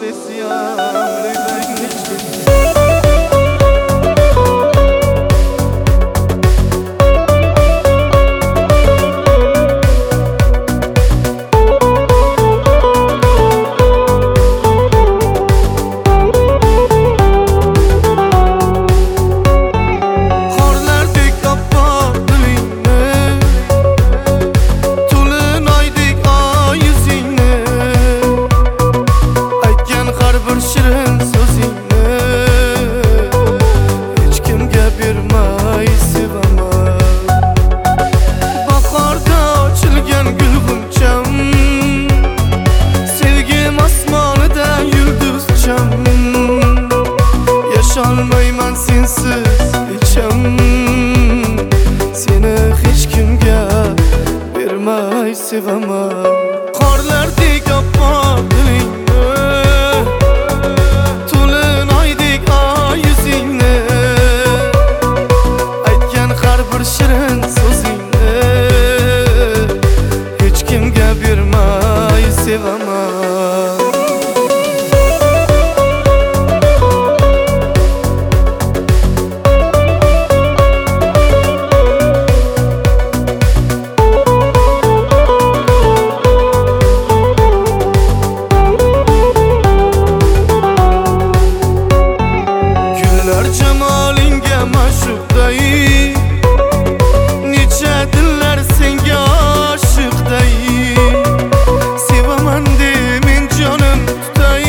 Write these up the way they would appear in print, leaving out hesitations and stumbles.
Yaşalmayman sensiz içim. Seni hiç kimga bermay sevaman. Qorlardek oppoq dilingni, to'lin oydek oy yuzingni, aytgan har bir shirin so'zingni hech kimga bermay sevaman. Cemalingga ma'shuqday, necha dillar senga oshiqday. Sevaman de men jonim tutay,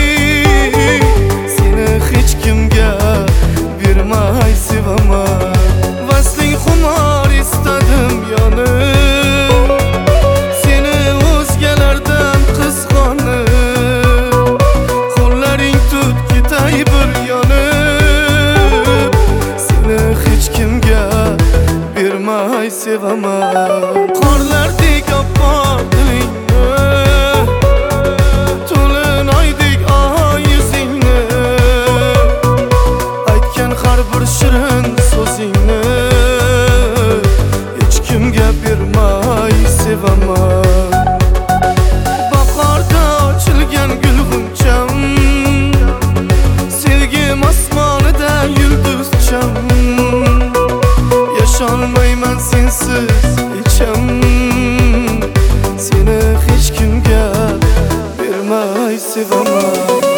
seni hech kimga bermay sevaman. Vasling xumor istadim yonib, seni o'zgalardan qizg'onib, qo'llaring tut ketay bir yonib, bermay sevaman. Qorlardek oppoq dilingni, to'lin oydek oy yuzingni, aytgan har bir shirin so'zingni hech kimga bermay sevaman. Bahorda ochilgan gulg'uncham, sevgim osmonida yulduzcham. Yaşalmayman sensiz içim. Seni hiç kimga bermay sevaman.